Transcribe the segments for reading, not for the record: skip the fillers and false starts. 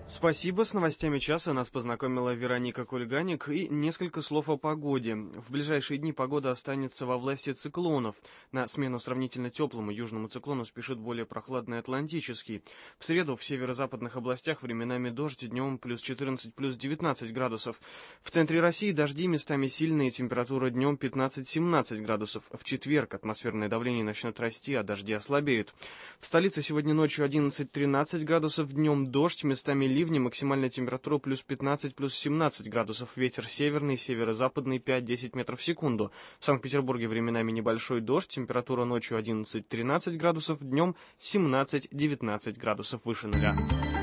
Спасибо. С новостями часа нас познакомила Вероника Кульганик, и несколько слов о погоде. В ближайшие дни погода останется во власти циклонов. На смену сравнительно теплому южному циклону спешит более прохладный атлантический. В среду в северо-западных областях временами дождь, днем плюс 14, плюс 19 градусов. В центре России дожди, местами сильные, температура днем 15-17 градусов. В четверг атмосферное давление начнет расти, а дожди ослабеют. В столице сегодня ночью 11-13 градусов, днем дождь, местами ливни, максимальная температура плюс 15, плюс 17 градусов, ветер северный, северо-западный 5-10 метров в секунду. В Санкт-Петербурге временами небольшой дождь, температура ночью 11-13 градусов, днем 17-19 градусов выше нуля.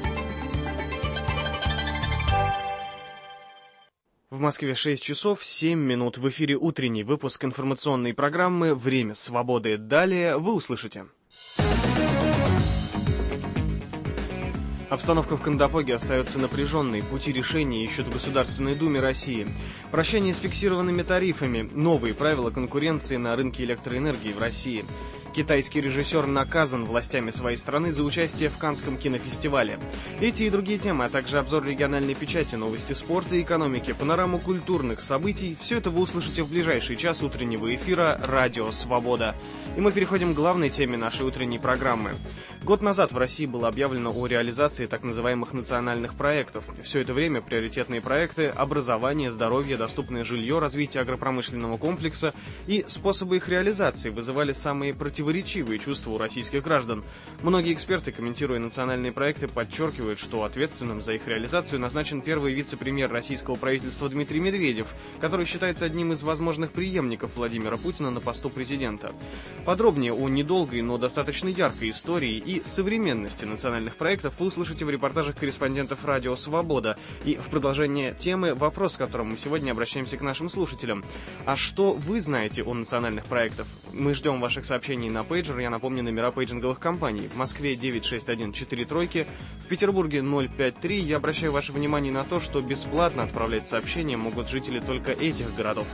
В Москве 6 часов 7 минут. В эфире утренний выпуск информационной программы «Время свободы». Далее вы услышите. Обстановка в Кандапоге остается напряженной. Пути решения ищут в Государственной Думе России. Прощание с фиксированными тарифами. Новые правила конкуренции на рынке электроэнергии в России. Китайский режиссер наказан властями своей страны за участие в Каннском кинофестивале. Эти и другие темы, а также обзор региональной печати, новости спорта и экономики, панораму культурных событий – все это вы услышите в ближайший час утреннего эфира «Радио Свобода». И мы переходим к главной теме нашей утренней программы. Год назад в России было объявлено о реализации так называемых национальных проектов. Все это время приоритетные проекты – образование, здоровье, доступное жилье, развитие агропромышленного комплекса и способы их реализации вызывали самые противоречивые чувства у российских граждан. Многие эксперты, комментируя национальные проекты, подчеркивают, что ответственным за их реализацию назначен первый вице-премьер российского правительства Дмитрий Медведев, который считается одним из возможных преемников Владимира Путина на посту президента. Подробнее о недолгой, но достаточно яркой истории и современности национальных проектов вы услышите в репортажах корреспондентов «Радио Свобода». И в продолжение темы вопрос, с которым мы сегодня обращаемся к нашим слушателям. А что вы знаете о национальных проектах? Мы ждем ваших сообщений на пейджер. Я напомню, номера пейджинговых компаний. В Москве 961-43, в Петербурге 053. Я обращаю ваше внимание на то, что бесплатно отправлять сообщения могут жители только этих городов.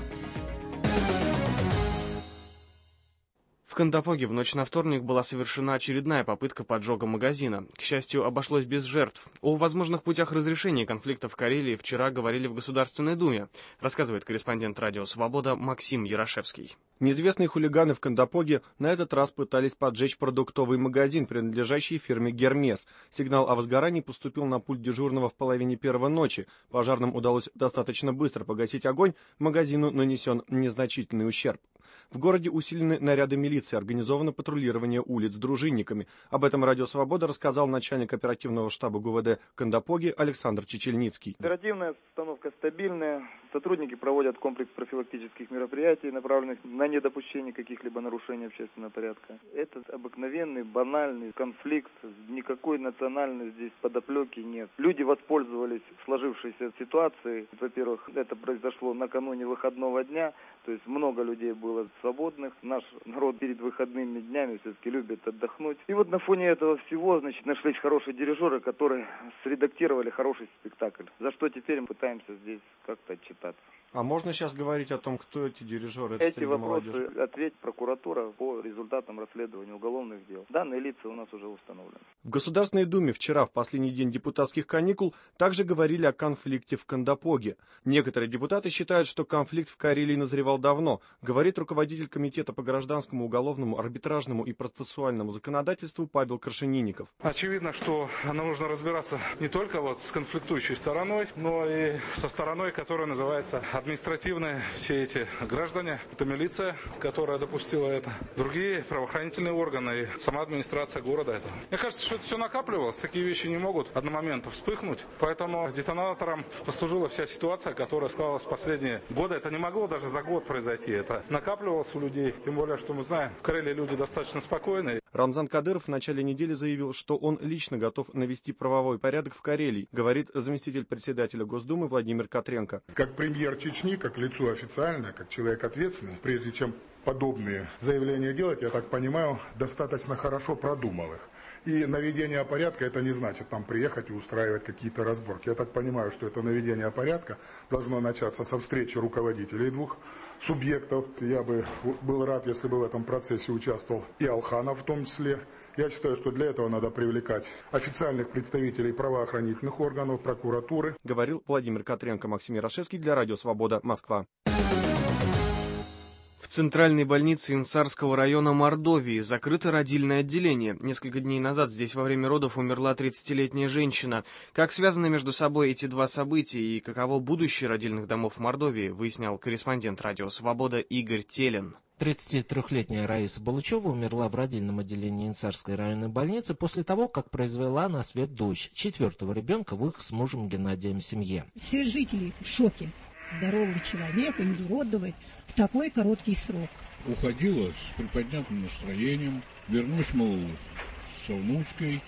В Кандапоге в ночь на вторник была совершена очередная попытка поджога магазина. К счастью, обошлось без жертв. О возможных путях разрешения конфликта в Карелии вчера говорили в Государственной Думе, рассказывает корреспондент «Радио Свобода» Максим Ярошевский. Неизвестные хулиганы в Кандапоге на этот раз пытались поджечь продуктовый магазин, принадлежащий фирме «Гермес». Сигнал о возгорании поступил на пульт дежурного в половине первой ночи. Пожарным удалось достаточно быстро погасить огонь, магазину нанесен незначительный ущерб. В городе усилены наряды милиции, организовано патрулирование улиц дружинниками. Об этом «Радио Свобода» рассказал начальник оперативного штаба ГУВД Кандапоги Александр Чечельницкий. Оперативная обстановка стабильная. Сотрудники проводят комплекс профилактических мероприятий, направленных на недопущение каких-либо нарушений общественного порядка. Это обыкновенный, банальный конфликт. Никакой национальной здесь подоплеки нет. Люди воспользовались сложившейся ситуацией. Во-первых, это произошло накануне выходного дня, то есть много людей было свободных. Наш народ перед выходными днями все-таки любит отдохнуть. И вот на фоне этого всего, нашлись хорошие дирижеры, которые средактировали хороший спектакль. За что теперь мы пытаемся здесь как-то отчитаться. А можно сейчас говорить о том, кто эти дирижеры? Эти вопросы ответит прокуратура по результатам расследования уголовных дел. Данные лица у нас уже установлены. В Государственной Думе вчера, в последний день депутатских каникул, также говорили о конфликте в Кандапоге. Некоторые депутаты считают, что конфликт в Карелии назревал давно, говорит руководитель Комитета по гражданскому, уголовному, арбитражному и процессуальному законодательству Павел Крашенинников. Очевидно, что нам нужно разбираться не только с конфликтующей стороной, но и со стороной, которая называется административные. Все эти граждане, это милиция, которая допустила это, другие правоохранительные органы и сама администрация города. Мне кажется, что это все накапливалось, такие вещи не могут одномоментно вспыхнуть, поэтому детонатором послужила вся ситуация, которая складывалась в последние годы. Это не могло даже за год произойти, это накапливалось у людей, тем более, что мы знаем, в Карелии люди достаточно спокойные. Рамзан Кадыров в начале недели заявил, что он лично готов навести правовой порядок в Карелии, говорит заместитель председателя Госдумы Владимир Котренко. Как премьер Чечни, как лицо официальное, как человек ответственный, прежде чем подобные заявления делать, я так понимаю, достаточно хорошо продумал их. И наведение порядка, это не значит там приехать и устраивать какие-то разборки. Я так понимаю, что это наведение порядка должно начаться со встречи руководителей двух субъектов. Я бы был рад, если бы в этом процессе участвовал и Алханов в том числе. Я считаю, что для этого надо привлекать официальных представителей правоохранительных органов, прокуратуры. Говорил Владимир Котренко, Максим Ярошевский для Радио Свобода, Москва. В центральной больнице Инсарского района Мордовии закрыто родильное отделение. Несколько дней назад здесь во время родов умерла 30-летняя женщина. Как связаны между собой эти два события и каково будущее родильных домов в Мордовии, выяснял корреспондент Радио Свобода Игорь Телин. 33-летняя Раиса Балычева умерла в родильном отделении Инсарской районной больницы после того, как произвела на свет дочь, 4-го ребенка в их с мужем Геннадием семье. Все жители в шоке. Здорового человека изуродовать в такой короткий срок. Уходила с приподнятым настроением, вернусь, мол, со внучкой,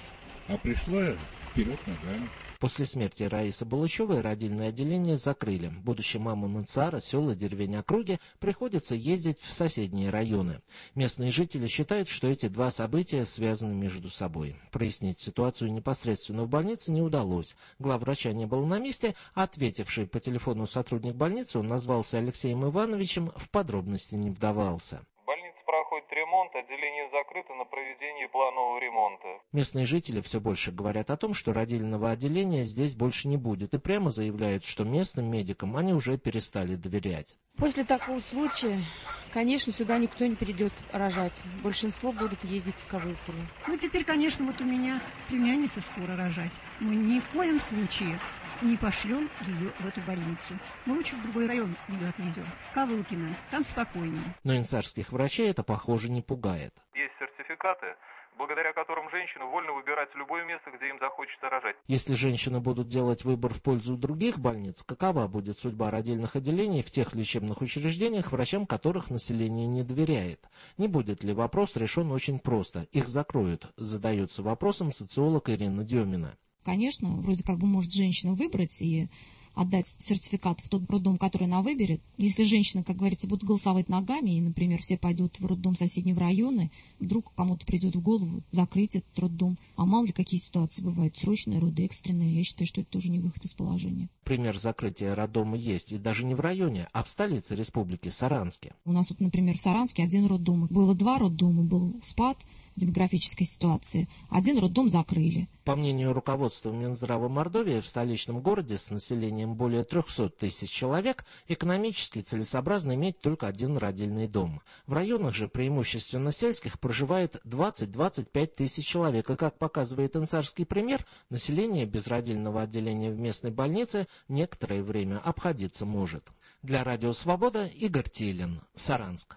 а пришла вперед ногами. После смерти Раисы Балычевой родильное отделение закрыли. Будущим мамам Инсара, сел и деревень округи приходится ездить в соседние районы. Местные жители считают, что эти два события связаны между собой. Прояснить ситуацию непосредственно в больнице не удалось. Главврача не было на месте, а ответивший по телефону сотрудник больницы, он назвался Алексеем Ивановичем, в подробности не вдавался. Проходит ремонт, отделение закрыто на проведение планового ремонта. Местные жители все больше говорят о том, что родильного отделения здесь больше не будет, и прямо заявляют, что местным медикам они уже перестали доверять. После такого случая, конечно, сюда никто не придет рожать. Большинство будут ездить в Ковылкино. Ну, теперь, конечно, вот у меня племянница скоро рожать. Мы ни в коем случае не пошлем ее в эту больницу. Мы лучше в другой район ее отвезем, в Ковылкино, там спокойнее. Но инсарских врачей это, похоже, не пугает. Есть сертификаты, благодаря которым женщины вольны выбирать любое место, где им захочется рожать. Если женщины будут делать выбор в пользу других больниц, какова будет судьба родильных отделений в тех лечебных учреждениях, врачам которых население не доверяет? Не будет ли вопрос решен очень просто? Их закроют, задается вопросом социолог Ирина Демина. Конечно, вроде как бы может женщина выбрать и отдать сертификат в тот роддом, который она выберет. Если женщины, как говорится, будут голосовать ногами, и, например, все пойдут в роддом соседнего района, вдруг кому-то придет в голову закрыть этот роддом. А мало ли какие ситуации бывают, срочные роды, экстренные. Я считаю, что это тоже не выход из положения. Пример закрытия роддома есть, и даже не в районе, а в столице республики Саранске. У нас вот, например, в Саранске один роддом. Было 2 роддома, был спад демографической ситуации. Один роддом закрыли. По мнению руководства Минздрава Мордовии, в столичном городе с населением более 300 тысяч человек экономически целесообразно иметь только один родильный дом. В районах же, преимущественно сельских, проживает 20-25 тысяч человек. И, как показывает инсарский пример, население без родильного отделения в местной больнице некоторое время обходиться может. Для Радио Свобода Игорь Телин, Саранск.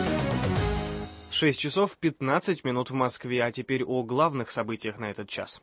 6 часов 15 минут в Москве, а теперь о главных событиях на этот час.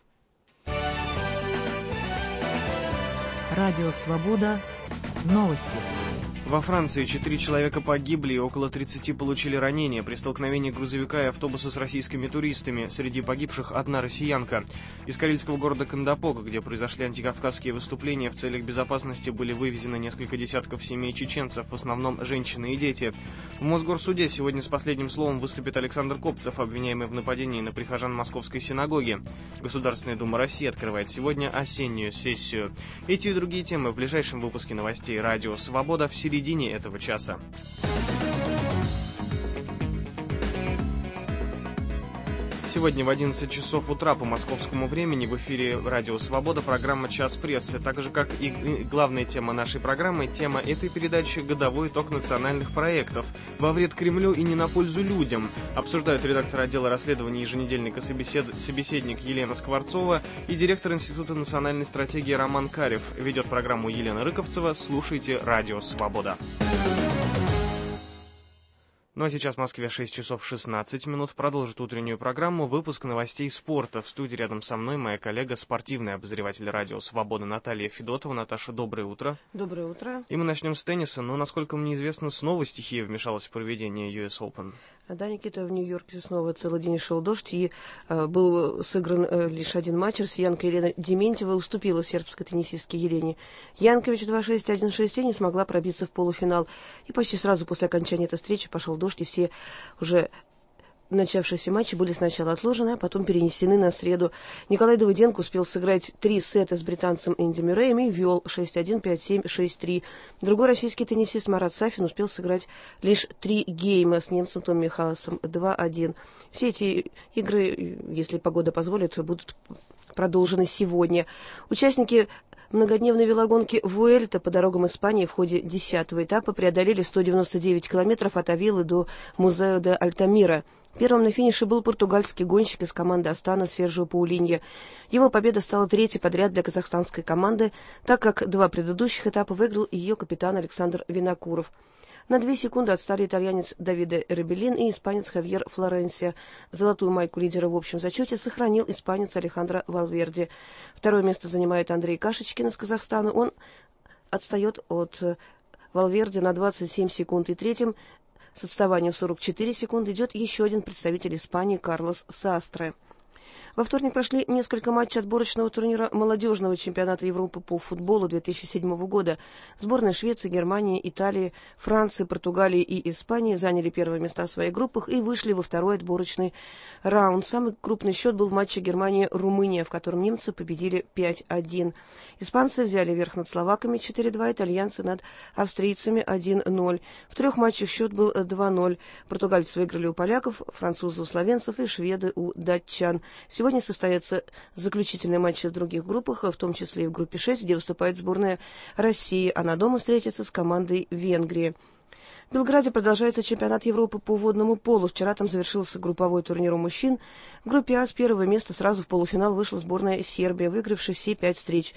Радио Свобода. Новости. Во Франции 4 человека погибли и около 30 получили ранения при столкновении грузовика и автобуса с российскими туристами. Среди погибших одна россиянка. Из карельского города Кандапога, где произошли антикавказские выступления, в целях безопасности были вывезены несколько десятков семей чеченцев, в основном женщины и дети. В Мосгорсуде сегодня с последним словом выступит Александр Копцев, обвиняемый в нападении на прихожан Московской синагоги. Государственная Дума России открывает сегодня осеннюю сессию. Эти и другие темы в ближайшем выпуске новостей «Радио Свобода» в середине этого часа. Сегодня в 11 часов утра по московскому времени в эфире «Радио Свобода» программа «Час прессы». Так же, как и главная тема нашей программы, тема этой передачи – годовой итог национальных проектов. Во вред Кремлю и не на пользу людям. Обсуждают редактор отдела расследований еженедельника «Собеседник» Елена Скворцова и директор Института национальной стратегии Роман Карев. Ведет программу Елена Рыковцева. Слушайте «Радио Свобода». Ну а сейчас в Москве 6 часов 16 минут. Продолжит утреннюю программу выпуск новостей спорта. В студии рядом со мной моя коллега, спортивный обозреватель «Радио Свобода» Наталья Федотова. Наташа, доброе утро. Доброе утро. И мы начнем с тенниса, но, насколько мне известно, снова стихия вмешалась в проведение US Open. Да, Никита, в Нью-Йорке снова целый день шел дождь, и был сыгран лишь один матч. Россиянка Елена Дементьева уступила сербской теннисистке Елене Янкович 2-6, 1-6 и не смогла пробиться в полуфинал. И почти сразу после окончания этой встречи пошел дождь, и все уже начавшиеся матчи были сначала отложены, а потом перенесены на среду. Николай Давыденко успел сыграть 3 сета с британцем Энди Мюрреем и вел 6-1, 5-7, 6-3. Другой российский теннисист Марат Сафин успел сыграть лишь 3 гейма с немцем Томми Хаасом 2-1. Все эти игры, если погода позволит, будут продолжены сегодня. Участники многодневной велогонки Вуэльта по дорогам Испании в ходе 10-го этапа преодолели 199 километров от Авилы до Музео де Альтамира. Первым на финише был португальский гонщик из команды Астана Серджио Паулинья. Его победа стала 3-й подряд для казахстанской команды, так как 2 предыдущих этапа выиграл ее капитан Александр Винокуров. На 2 секунды отстали итальянец Давиде Ребелин и испанец Хавьер Флоренсия. Золотую майку лидера в общем зачете сохранил испанец Алехандро Валверде. Второе место занимает Андрей Кашечкин из Казахстана. Он отстает от Валверде на 27 секунд. И третьим с отставанием в 44 секунды идет еще один представитель Испании Карлос Састре. Во вторник прошли несколько матчей отборочного турнира молодежного чемпионата Европы по футболу 2007 года. Сборные Швеции, Германии, Италии, Франции, Португалии и Испании заняли первые места в своих группах и вышли во второй отборочный раунд. Самый крупный счет был в матче Германия-Румыния, в котором немцы победили 5-1. Испанцы взяли верх над словаками 4-2, итальянцы над австрийцами 1-0. В 3 матчах счет был 2-0. Португальцы выиграли у поляков, французы у словенцев и шведы у датчан. Сегодня состоятся заключительные матчи в других группах, в том числе и в группе 6, где выступает сборная России. Она дома встретится с командой Венгрии. В Белграде продолжается чемпионат Европы по водному полу. Вчера там завершился групповой турнир у мужчин. В группе А с первого места сразу в полуфинал вышла сборная Сербии, выигравшая все 5 встреч.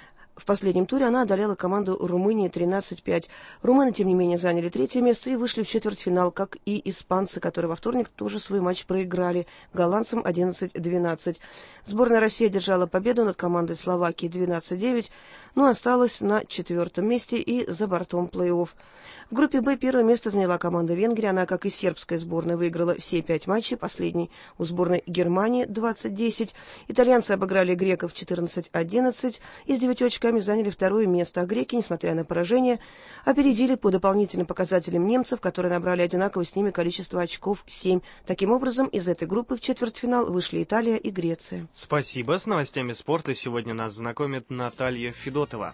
В последнем туре она одолела команду Румынии 13-5. Румыны, тем не менее, заняли 3-е место и вышли в четвертьфинал, как и испанцы, которые во вторник тоже свой матч проиграли голландцам 11-12. Сборная России одержала победу над командой Словакии 12-9, но осталась на 4-м месте и за бортом плей-офф. В группе Б первое место заняла команда Венгрии. Она, как и сербская сборная, выиграла все 5 матчей. Последний у сборной Германии 20-10. Итальянцы обыграли греков 14-11 и с 9 очками заняли 2-е место. А греки, несмотря на поражение, опередили по дополнительным показателям немцев, которые набрали одинаково с ними количество очков 7. Таким образом, из этой группы в четвертьфинал вышли Италия и Греция. Спасибо. С новостями спорта сегодня нас знакомит Наталья Федотова.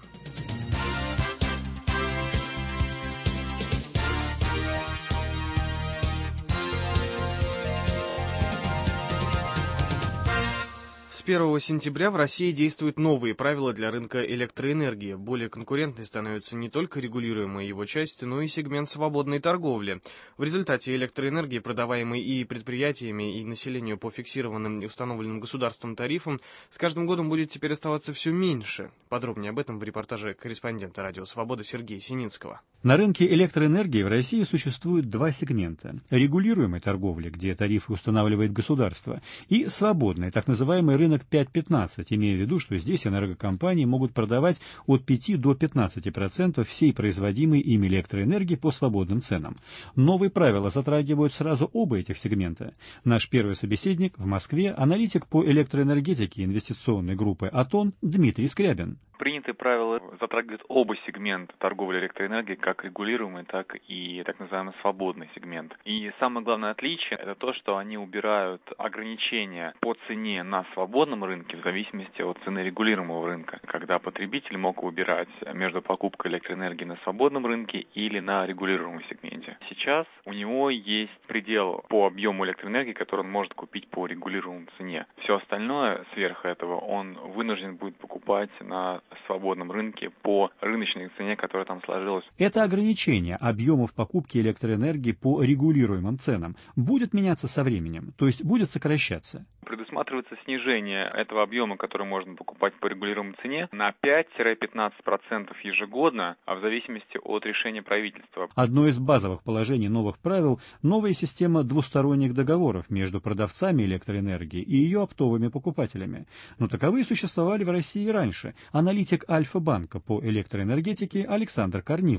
С 1 сентября в России действуют новые правила для рынка электроэнергии. Более конкурентной становится не только регулируемая его часть, но и сегмент свободной торговли. В результате электроэнергии, продаваемой и предприятиями, и населению по фиксированным и установленным государством тарифам, с каждым годом будет теперь оставаться все меньше. Подробнее об этом в репортаже корреспондента «Радио Свобода» Сергея Синицкого. На рынке электроэнергии в России существует 2 сегмента. Регулируемой торговли, где тарифы устанавливает государство, и свободный, так называемый рынок 5-15, имея в виду, что здесь энергокомпании могут продавать от 5 до 15% всей производимой ими электроэнергии по свободным ценам. Новые правила затрагивают сразу оба этих сегмента. Наш первый собеседник в Москве — аналитик по электроэнергетике инвестиционной группы «Атон» Дмитрий Скрябин. Принятые правила затрагивают оба сегмента торговли электроэнергией, как регулируемый, так и так называемый свободный сегмент. И самое главное отличие – это то, что они убирают ограничения по цене на свободном рынке в зависимости от цены регулируемого рынка, когда потребитель мог выбирать между покупкой электроэнергии на свободном рынке или на регулируемом сегменте. Сейчас у него есть предел по объему электроэнергии, который он может купить по регулируемой цене. Все остальное сверх этого он вынужден будет покупать на свободном рынке по рыночной цене, которая там сложилась. Это ограничение объемов покупки электроэнергии по регулируемым ценам будет меняться со временем, то есть будет сокращаться. Предусматривается снижение этого объема, который можно покупать по регулируемой цене, на 5-15% ежегодно, а в зависимости от решения правительства. Одно из базовых положений новых правил – новая система двусторонних договоров между продавцами электроэнергии и ее оптовыми покупателями. Но таковые существовали в России и раньше. Аналитик Альфа-банка по электроэнергетике Александр Корнилов.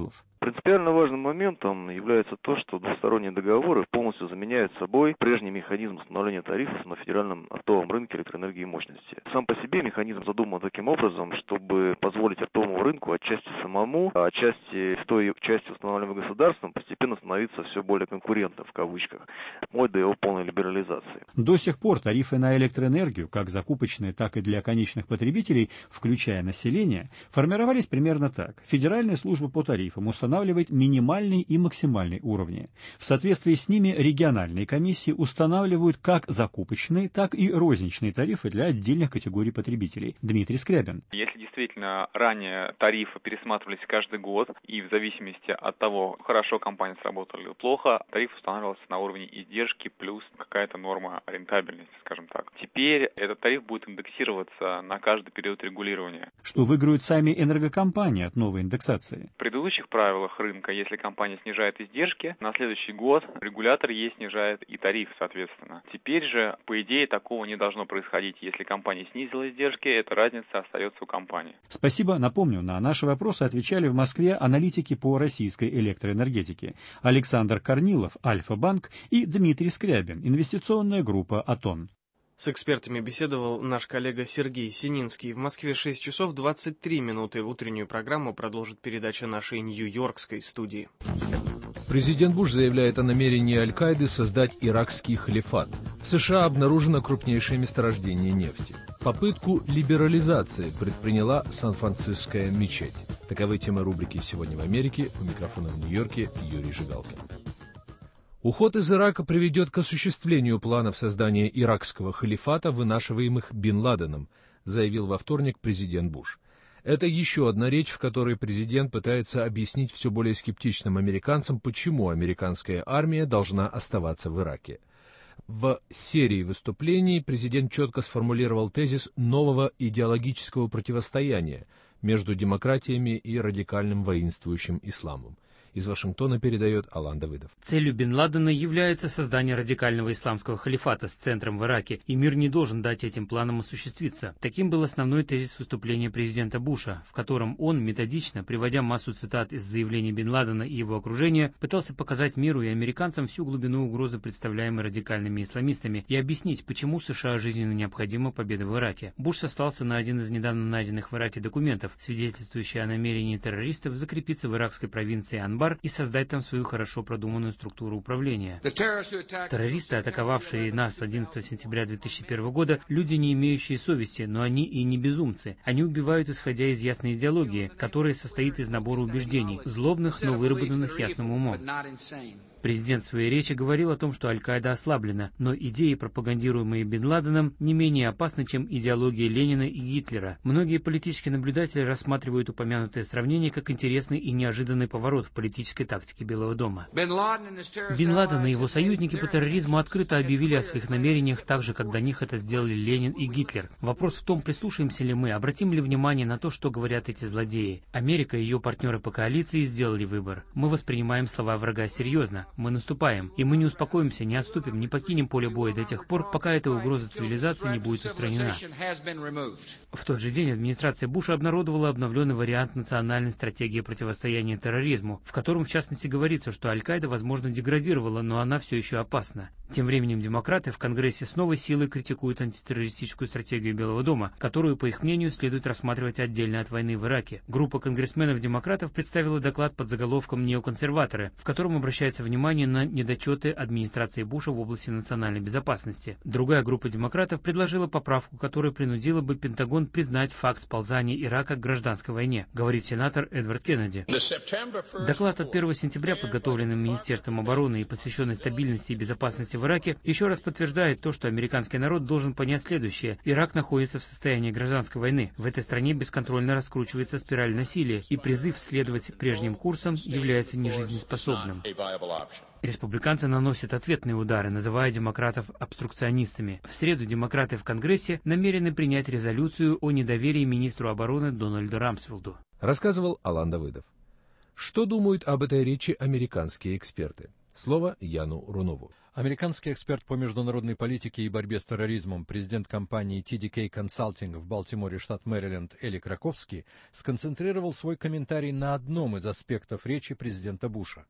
Принципиально важным моментом является то, что двусторонние договоры полностью заменяют собой прежний механизм установления тарифов на федеральном оптовом рынке электроэнергии и мощности. Сам по себе механизм задуман таким образом, чтобы позволить оптовому рынку отчасти самому, а отчасти с той части, устанавливаемой государством, постепенно становиться все более конкурентным, в кавычках, вплоть до его полной либерализации. До сих пор тарифы на электроэнергию, как закупочные, так и для конечных потребителей, включая население, формировались примерно так. Федеральная служба по тарифам устанавливает минимальный и максимальный уровни. В соответствии с ними региональные комиссии устанавливают как закупочные, так и розничные тарифы для отдельных категорий потребителей. Дмитрий Скрябин. Если действительно ранее тарифы пересматривались каждый год, и в зависимости от того, хорошо компания сработала или плохо, тариф устанавливался на уровне издержки плюс какая-то норма рентабельности, скажем так. Теперь этот тариф будет индексироваться на каждый период регулирования. Что выиграют сами энергокомпании от новой индексации? В предыдущих правилах рынка, если компания снижает издержки, на следующий год регулятор ей снижает и тариф, соответственно. Теперь же, по идее, такого не должно происходить. Если компания снизила издержки, эта разница остается у компании. Спасибо. Напомню, на наши вопросы отвечали в Москве аналитики по российской электроэнергетике Александр Корнилов, Альфа-банк, и Дмитрий Скрябин, инвестиционная группа «Атон». С экспертами беседовал наш коллега Сергей Сининский. В Москве 6 часов 23 минуты. Утреннюю программу продолжит передача нашей нью-йоркской студии. Президент Буш заявляет о намерении Аль-Каиды создать иракский халифат. В США обнаружено крупнейшее месторождение нефти. Попытку либерализации предприняла Сан-Франциская мечеть. Таковы темы рубрики «Сегодня в Америке». У микрофона в Нью-Йорке Юрий Жигалкин. Уход из Ирака приведет к осуществлению планов создания иракского халифата, вынашиваемых Бин Ладеном, заявил во вторник президент Буш. Это еще одна речь, в которой президент пытается объяснить все более скептичным американцам, почему американская армия должна оставаться в Ираке. В серии выступлений президент четко сформулировал тезис нового идеологического противостояния между демократиями и радикальным воинствующим исламом. Из Вашингтона передает Алан Давыдов. Целью Бин Ладена является создание радикального исламского халифата с центром в Ираке, и мир не должен дать этим планам осуществиться. Таким был основной тезис выступления президента Буша, в котором он, методично, приводя массу цитат из заявлений Бин Ладена и его окружения, пытался показать миру и американцам всю глубину угрозы, представляемой радикальными исламистами, и объяснить, почему США жизненно необходима победа в Ираке. Буш сослался на один из недавно найденных в Ираке документов, свидетельствующий о намерении террористов закрепиться в иракской провинции Анбар и создать там свою хорошо продуманную структуру управления. Террористы, атаковавшие нас 11 сентября 2001 года, люди, не имеющие совести, но они и не безумцы. Они убивают, исходя из ясной идеологии, которая состоит из набора убеждений, злобных, но выработанных ясным умом. Президент в своей речи говорил о том, что Аль-Каида ослаблена, но идеи, пропагандируемые Бин Ладеном, не менее опасны, чем идеология Ленина и Гитлера. Многие политические наблюдатели рассматривают упомянутое сравнение как интересный и неожиданный поворот в политической тактике Белого дома. Бин Ладен и его союзники по терроризму открыто объявили о своих намерениях так же, как до них это сделали Ленин и Гитлер. Вопрос в том, прислушаемся ли мы, обратим ли внимание на то, что говорят эти злодеи. Америка и ее партнеры по коалиции сделали выбор. Мы воспринимаем слова врага серьезно. Мы наступаем, и мы не успокоимся, не отступим, не покинем поле боя до тех пор, пока эта угроза цивилизации не будет устранена. В тот же день администрация Буша обнародовала обновленный вариант национальной стратегии противостояния терроризму, в котором, в частности, говорится, что Аль-Каида, возможно, деградировала, но она все еще опасна. Тем временем демократы в Конгрессе с новой силой критикуют антитеррористическую стратегию Белого дома, которую, по их мнению, следует рассматривать отдельно от войны в Ираке. Группа конгрессменов-демократов представила доклад под заголовком «Неоконсерваторы», в котором обращается внимание на недочеты администрации Буша в области национальной безопасности. Другая группа демократов предложила поправку, которая принудила бы Пентагон признать факт сползания Ирака к гражданской войне, говорит сенатор Эдвард Кеннеди. Доклад от 1 сентября, подготовленный Министерством обороны и посвященный стабильности и безопасности в Ираке, еще раз подтверждает то, что американский народ должен понять следующее. Ирак находится в состоянии гражданской войны. В этой стране бесконтрольно раскручивается спираль насилия, и призыв следовать прежним курсам является нежизнеспособным. Республиканцы наносят ответные удары, называя демократов обструкционистами. В среду демократы в Конгрессе намерены принять резолюцию о недоверии министру обороны Дональду Рамсфилду. Рассказывал Алан Давыдов. Что думают об этой речи американские эксперты? Слово Яну Рунову. Американский эксперт по международной политике и борьбе с терроризмом, президент компании TDK Consulting в Балтиморе, штат Мэриленд, Эли Краковский, сконцентрировал свой комментарий на одном из аспектов речи президента Буша.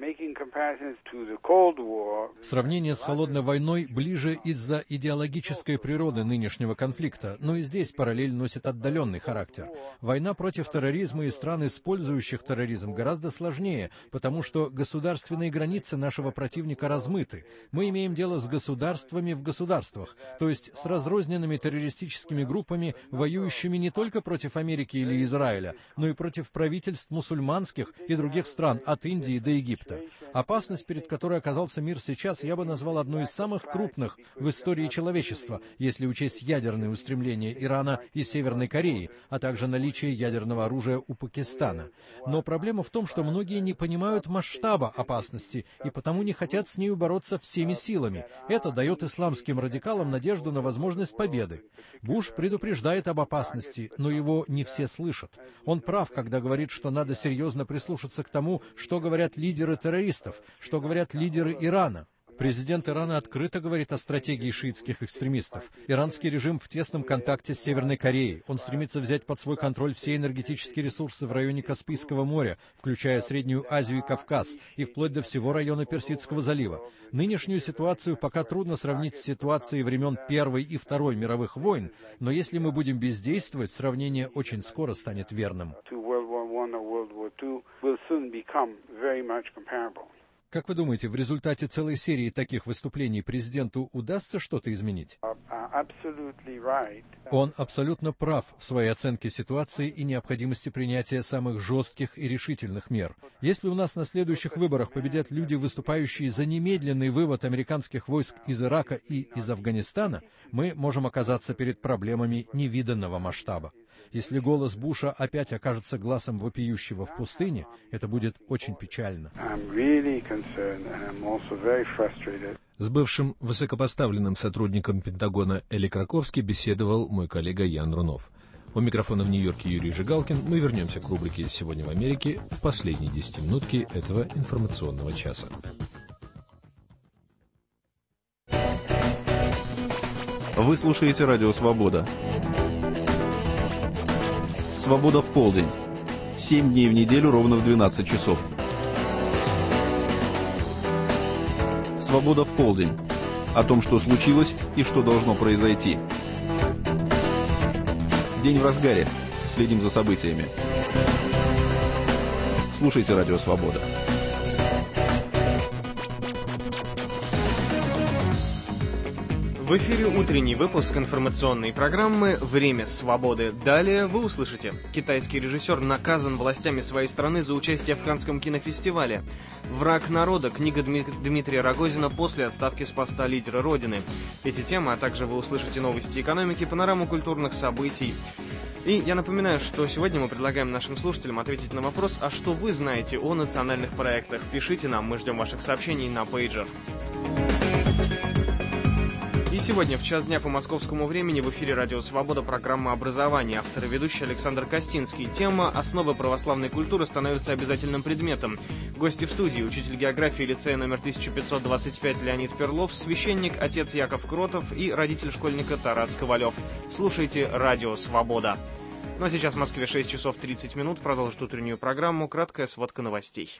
Сравнение с холодной войной ближе из-за идеологической природы нынешнего конфликта, но и здесь параллель носит отдаленный характер. Война против терроризма и стран, использующих терроризм, гораздо сложнее, потому что государственные границы нашего противника размыты. Мы имеем дело с государствами в государствах, то есть с разрозненными террористическими группами, воюющими не только против Америки или Израиля, но и против правительств мусульманских и других стран, от Индии до Египта. Опасность, перед которой оказался мир сейчас, я бы назвал одной из самых крупных в истории человечества, если учесть ядерные устремления Ирана и Северной Кореи, а также наличие ядерного оружия у Пакистана. Но проблема в том, что многие не понимают масштаба опасности и потому не хотят с нею бороться всеми силами. Это дает исламским радикалам надежду на возможность победы. Буш предупреждает об опасности, но его не все слышат. Он прав, когда говорит, что надо серьезно прислушаться к тому, что говорят лидеры террористов, что говорят лидеры Ирана. Президент Ирана открыто говорит о стратегии шиитских экстремистов. Иранский режим в тесном контакте с Северной Кореей. Он стремится взять под свой контроль все энергетические ресурсы в районе Каспийского моря, включая Среднюю Азию и Кавказ, и вплоть до всего района Персидского залива. Нынешнюю ситуацию пока трудно сравнить с ситуацией времен Первой и Второй мировых войн, но если мы будем бездействовать, сравнение очень скоро станет верным. Как вы думаете, в результате целой серии таких выступлений президенту удастся что-то изменить? Он абсолютно прав в своей оценке ситуации и необходимости принятия самых жестких и решительных мер. Если у нас на следующих выборах победят люди, выступающие за немедленный вывод американских войск из Ирака и из Афганистана, мы можем оказаться перед проблемами невиданного масштаба. Если голос Буша опять окажется гласом вопиющего в пустыне, это будет очень печально. С бывшим высокопоставленным сотрудником Пентагона Эли Краковский беседовал мой коллега Ян Рунов. У микрофона в Нью-Йорке Юрий Жигалкин. Мы вернемся к рубрике «Сегодня в Америке» в последние 10 минутки этого информационного часа. Вы слушаете «Радио Свобода». «Свобода в полдень». 7 дней в неделю ровно в 12 часов. «Свобода в полдень». О том, что случилось и что должно произойти. День в разгаре. Следим за событиями. Слушайте «Радио Свобода». В эфире утренний выпуск информационной программы «Время свободы». Далее вы услышите: китайский режиссер наказан властями своей страны за участие в Каннском кинофестивале. «Враг народа» — книга Дмитрия Рогозина после отставки с поста лидера Родины. Эти темы, а также вы услышите новости экономики, панораму культурных событий. И я напоминаю, что сегодня мы предлагаем нашим слушателям ответить на вопрос: а что вы знаете о национальных проектах? Пишите нам, мы ждем ваших сообщений на пейджер. И сегодня в час дня по московскому времени в эфире «Радио Свобода» программа «Образование». Автор и ведущий Александр Костинский. Тема «Основы православной культуры» становится обязательным предметом. Гости в студии: учитель географии лицея номер 1525 Леонид Перлов, священник отец Яков Кротов и родитель школьника Тарас Ковалев. Слушайте «Радио Свобода». Ну а сейчас в Москве 6 часов 30 минут. Продолжит утреннюю программу краткая сводка новостей.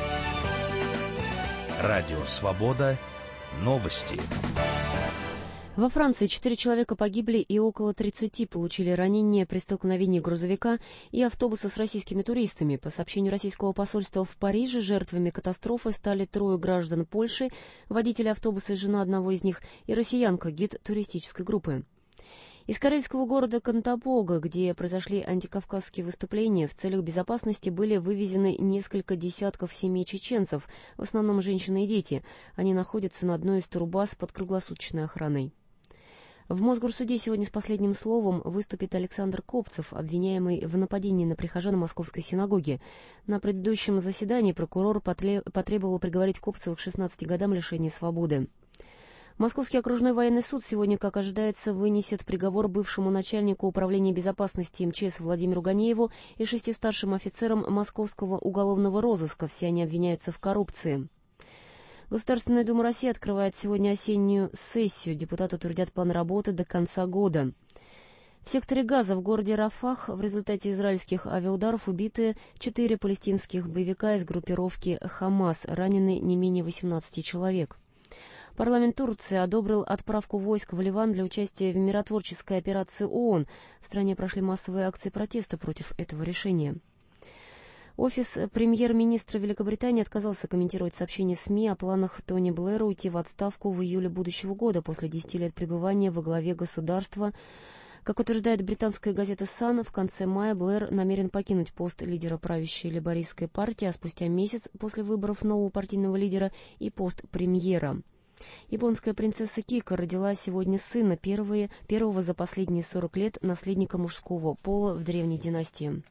«Радио Свобода». Новости. Во Франции 4 человека погибли и около 30 получили ранения при столкновении грузовика и автобуса с российскими туристами. По сообщению российского посольства в Париже, жертвами катастрофы стали 3 граждан Польши, водитель автобуса и жена одного из них, и россиянка, гид туристической группы. Из карельского города Кантабога, где произошли антикавказские выступления, в целях безопасности были вывезены несколько десятков семей чеченцев, в основном женщины и дети. Они находятся на одной из турбаз под круглосуточной охраной. В Мосгорсуде сегодня с последним словом выступит Александр Копцев, обвиняемый в нападении на прихожан Московской синагоги. На предыдущем заседании прокурор потребовал приговорить Копцева к 16 годам лишения свободы. Московский окружной военный суд сегодня, как ожидается, вынесет приговор бывшему начальнику управления безопасности МЧС Владимиру Ганееву и 6 старшим офицерам Московского уголовного розыска. Все они обвиняются в коррупции. Государственная Дума России открывает сегодня осеннюю сессию. Депутаты утвердят план работы до конца года. В секторе Газа в городе Рафах в результате израильских авиаударов убиты 4 палестинских боевика из группировки «Хамас», ранены не менее 18 человек. Парламент Турции одобрил отправку войск в Ливан для участия в миротворческой операции ООН. В стране прошли массовые акции протеста против этого решения. Офис премьер-министра Великобритании отказался комментировать сообщения СМИ о планах Тони Блэра уйти в отставку в июле будущего года после 10 лет пребывания во главе государства. Как утверждает британская газета «Сан», в конце мая Блэр намерен покинуть пост лидера правящей лейбористской партии, а спустя месяц после выборов нового партийного лидера и пост премьера. Японская принцесса Кико родила сегодня сына, первого за последние 40 лет наследника мужского пола в древней династии.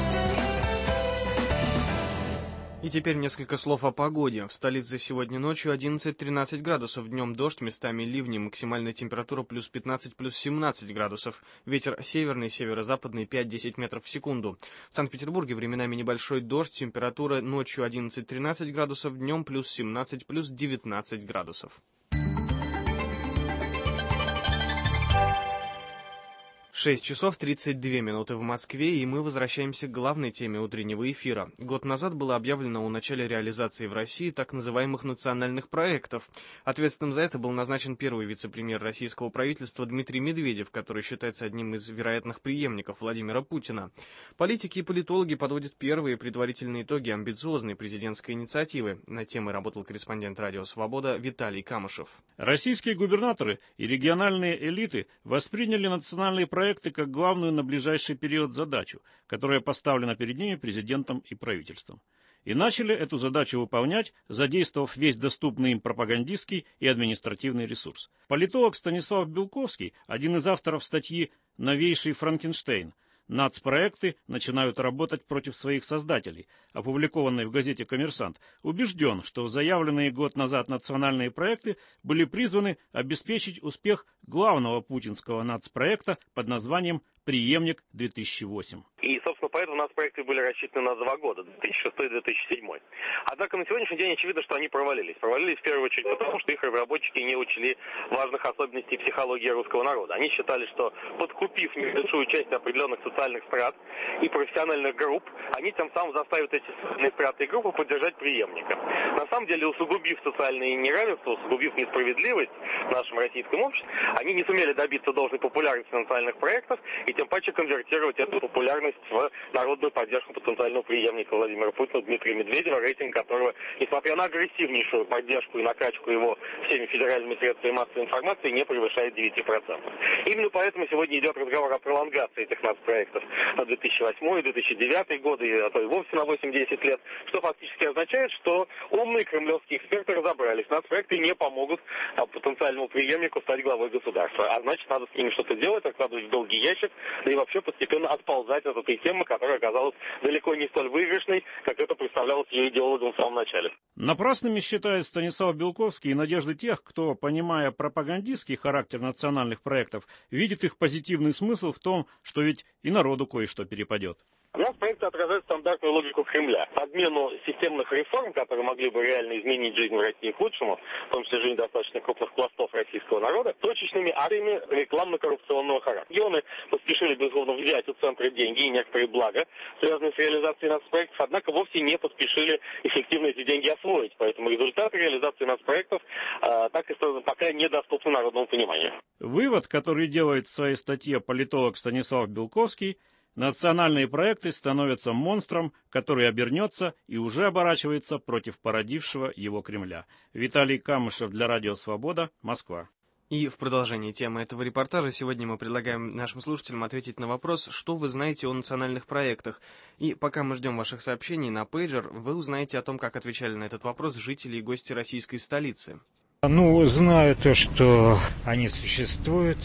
И теперь несколько слов о погоде. В столице сегодня ночью 11-13 градусов, днем дождь, местами ливни, максимальная температура плюс 15, плюс 17 градусов. Ветер северный, северо-западный 5-10 метров в секунду. В Санкт-Петербурге временами небольшой дождь, температура ночью 11-13 градусов, днем плюс 17, плюс 19 градусов. 6 часов 32 минуты в Москве, и мы возвращаемся к главной теме утреннего эфира. Год назад было объявлено о начале реализации в России так называемых национальных проектов. Ответственным за это был назначен первый вице-премьер российского правительства Дмитрий Медведев, который считается одним из вероятных преемников Владимира Путина. Политики и политологи подводят первые предварительные итоги амбициозной президентской инициативы. Над темой работал корреспондент «Радио Свобода» Виталий Камышев. Российские губернаторы и региональные элиты восприняли национальные проекты как главную на ближайший период задачу, которая поставлена перед ними президентом и правительством. И начали эту задачу выполнять, задействовав весь доступный им пропагандистский и административный ресурс. Политолог Станислав Белковский, один из авторов статьи «Новейший Франкенштейн», нацпроекты начинают работать против своих создателей, опубликованной в газете «Коммерсант», убежден, что заявленные год назад национальные проекты были призваны обеспечить успех главного путинского нацпроекта под названием «Преемник-2008». И, собственно, поэтому нацпроекты были рассчитаны на 2 года, 2006-2007. Однако на сегодняшний день очевидно, что они провалились. Провалились в первую очередь потому, что их разработчики не учли важных особенностей психологии русского народа. Они считали, что подкупив небольшую часть определенных социальных страт и профессиональных групп, они тем самым заставят эти социальные страты и группы поддержать преемника. На самом деле, усугубив социальные неравенства, усугубив несправедливость в нашем российском обществе, они не сумели добиться должной популярности национальных проектов и тем паче конвертировать эту популярность в народную поддержку потенциального преемника Владимира Путина Дмитрия Медведева, рейтинг которого, несмотря на агрессивнейшую поддержку и накачку его всеми федеральными средствами массовой информации, не превышает 9%. Именно поэтому сегодня идет разговор о пролонгации этих нацпроектов на 2008 и 2009 годы, а то и вовсе на 8-10 лет, что фактически означает, что умные кремлевские эксперты разобрались. Нацпроекты не помогут потенциальному преемнику стать главой государства. А значит, надо с ними что-то делать, откладывать в долгий ящик, да и вообще постепенно отползать от этой темы, которая оказалась далеко не столь выигрышной, как это представлялось ее идеологам в самом начале. Напрасными считает Станислав Белковский и надежды тех, кто, понимая пропагандистский характер национальных проектов, видит их позитивный смысл в том, что ведь и народу кое-что перепадет. Нацпроекты отражают стандартную логику Кремля. Подмену системных реформ, которые могли бы реально изменить жизнь в России к лучшему, в том числе жизнь достаточно крупных пластов российского народа, точечными акциями рекламно-коррупционного характера. Регионы поспешили, безусловно, взять у центра деньги и некоторые блага, связанные с реализацией нацпроектов, однако вовсе не поспешили эффективно эти деньги освоить. Поэтому результаты реализации нацпроектов так и пока недоступны народному пониманию. Вывод, который делает в своей статье политолог Станислав Белковский: национальные проекты становятся монстром, который обернется и уже оборачивается против породившего его Кремля. Виталий Камышев для Радио Свобода, Москва. И в продолжении темы этого репортажа сегодня мы предлагаем нашим слушателям ответить на вопрос, что вы знаете о национальных проектах. И пока мы ждем ваших сообщений на пейджер, вы узнаете о том, как отвечали на этот вопрос жители и гости российской столицы. Знаю то, что они существуют,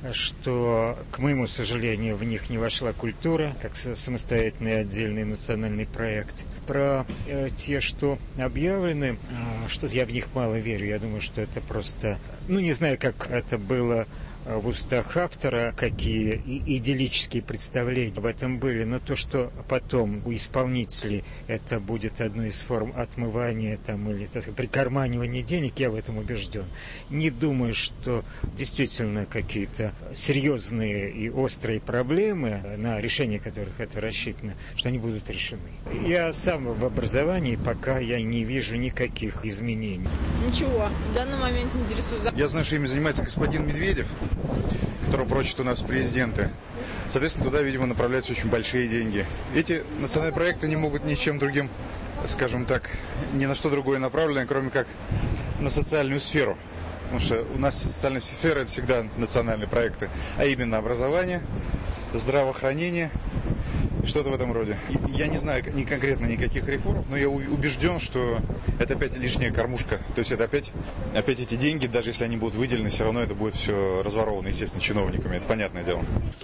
что, к моему сожалению, в них не вошла культура, как самостоятельный отдельный национальный проект. Про те, что объявлены, что-то я в них мало верю. Я думаю, что это просто... не знаю, как это было в устах автора, какие идиллические представления об этом были, но то, что потом у исполнителей это будет одной из форм отмывания там, или так сказать, прикарманивания денег, я в этом убежден. Не думаю, что действительно какие-то серьезные и острые проблемы, на решение которых это рассчитано, что они будут решены. Я сам в образовании пока я не вижу никаких изменений. Ничего, в данный момент не интересует. Я знаю, что ими занимается господин Медведев, которого прочат у нас президенты. Соответственно, туда, видимо, направляются очень большие деньги. Эти национальные проекты не могут ничем другим, скажем так, ни на что другое направлены, кроме как на социальную сферу. Потому что у нас социальная сфера – это всегда национальные проекты, а именно образование, здравоохранение, что-то в этом роде. Я не знаю конкретно никаких реформ, но я убежден, что это опять лишняя кормушка. То есть это опять эти деньги, даже если они будут выделены, все равно это будет все разворовано, естественно, чиновниками. Это понятное дело.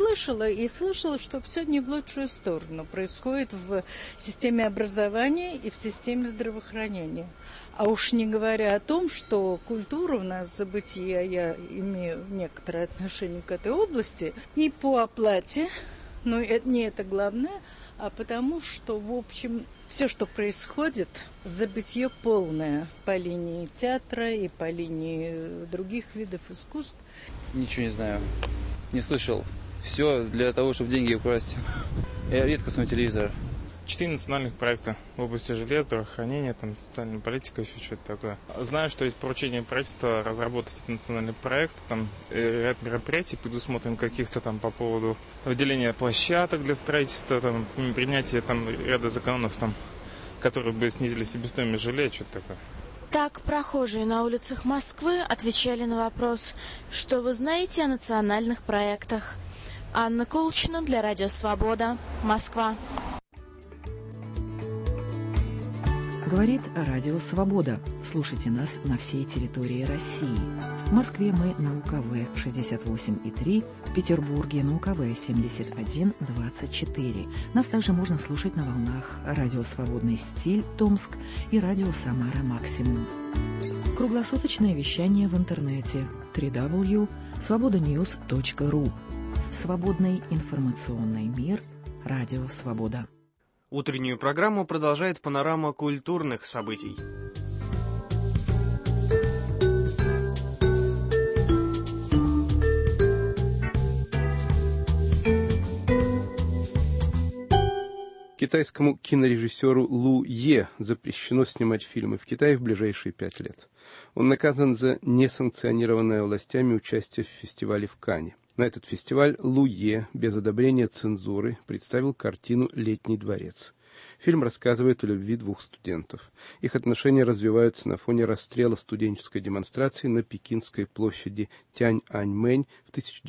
Слышала, что все не в лучшую сторону происходит в системе образования и в системе здравоохранения. А уж не говоря о том, что культура у нас забытие, я имею некоторое отношение к этой области, и по оплате. Но не это главное, а потому что, в общем, все, что происходит, забытье полное по линии театра и по линии других видов искусств. Ничего не знаю, не слышал. Все для того, чтобы деньги украсть. Я редко смотрю телевизор. 4 национальных проекта в области жилья, здравоохранения, там, социальной политики, еще что-то такое. Знаю, что есть поручение правительства разработать эти национальные проекты, там ряд мероприятий предусмотрен каких-то там по поводу выделения площадок для строительства, там, принятия там ряда законов, там, которые бы снизили себестоимость жилья, что-то такое. Так прохожие на улицах Москвы отвечали на вопрос, что вы знаете о национальных проектах. Анна Колчина для Радио Свобода, Москва. Говорит Радио Свобода. Слушайте нас на всей территории России. В Москве мы на УКВ 68,3, в Петербурге на УКВ 71,24. Нас также можно слушать на волнах Радио Свободный стиль Томск и Радио Самара Максимум. Круглосуточное вещание в интернете www.svobodanews.ru. Свободный информационный мир. Радио Свобода. Утреннюю программу продолжает панорама культурных событий. Китайскому кинорежиссеру Лу Е запрещено снимать фильмы в Китае в ближайшие 5 лет. Он наказан за несанкционированное властями участие в фестивале в Канне. На этот фестиваль Лу Е без одобрения цензуры представил картину «Летний дворец». Фильм рассказывает о любви двух студентов. Их отношения развиваются на фоне расстрела студенческой демонстрации на Пекинской площади Тяньаньмэнь в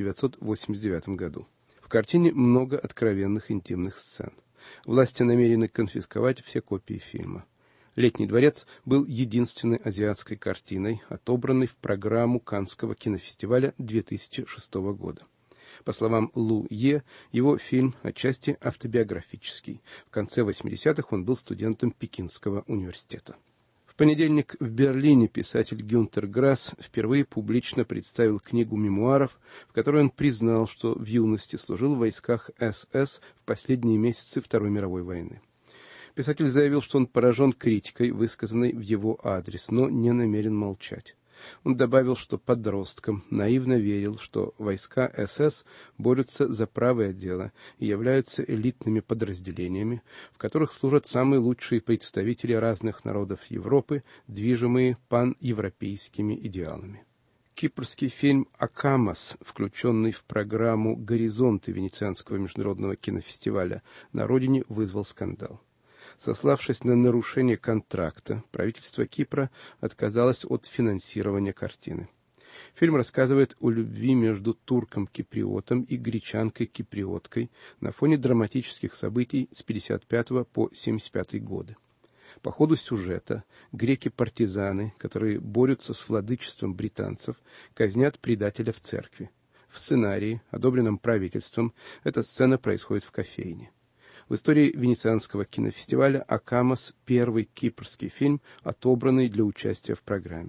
1989 году. В картине много откровенных интимных сцен. Власти намерены конфисковать все копии фильма. «Летний дворец» был единственной азиатской картиной, отобранной в программу Каннского кинофестиваля 2006 года. По словам Лу Е, его фильм отчасти автобиографический. В конце 80-х он был студентом Пекинского университета. В понедельник в Берлине писатель Гюнтер Грасс впервые публично представил книгу мемуаров, в которой он признал, что в юности служил в войсках СС в последние месяцы Второй мировой войны. Писатель заявил, что он поражен критикой, высказанной в его адрес, но не намерен молчать. Он добавил, что подростком наивно верил, что войска СС борются за правое дело и являются элитными подразделениями, в которых служат самые лучшие представители разных народов Европы, движимые паневропейскими идеалами. Кипрский фильм «Акамас», включенный в программу «Горизонты» Венецианского международного кинофестиваля, на родине вызвал скандал. Сославшись на нарушение контракта, правительство Кипра отказалось от финансирования картины. Фильм рассказывает о любви между турком-киприотом и гречанкой-киприоткой на фоне драматических событий с 55 по 75 годы. По ходу сюжета греки-партизаны, которые борются с владычеством британцев, казнят предателя в церкви. В сценарии, одобренном правительством, эта сцена происходит в кофейне. В истории Венецианского кинофестиваля «Акамас» — первый кипрский фильм, отобранный для участия в программе.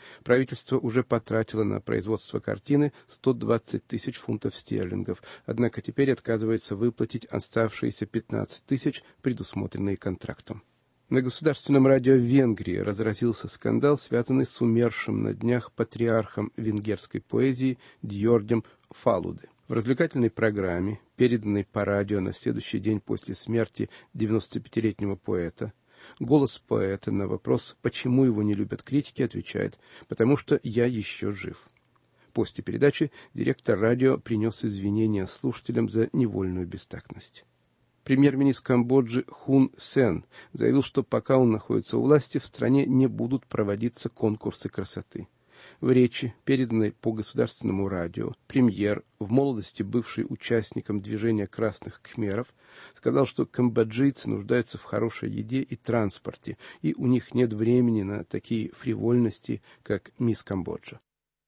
Правительство уже потратило на производство картины 120 тысяч фунтов стерлингов, однако теперь отказывается выплатить оставшиеся 15 тысяч, предусмотренные контрактом. На государственном радио Венгрии разразился скандал, связанный с умершим на днях патриархом венгерской поэзии Дьордем Фалуде. В развлекательной программе, переданной по радио на следующий день после смерти 95-летнего поэта, голос поэта на вопрос, почему его не любят критики, отвечает: «Потому что я еще жив». После передачи директор радио принес извинения слушателям за невольную бестактность. Премьер-министр Камбоджи Хун Сен заявил, что пока он находится у власти, в стране не будут проводиться конкурсы красоты. В речи, переданной по государственному радио, премьер, в молодости бывший участником движения красных кхмеров, сказал, что камбоджийцы нуждаются в хорошей еде и транспорте, и у них нет времени на такие фривольности, как «Мисс Камбоджа».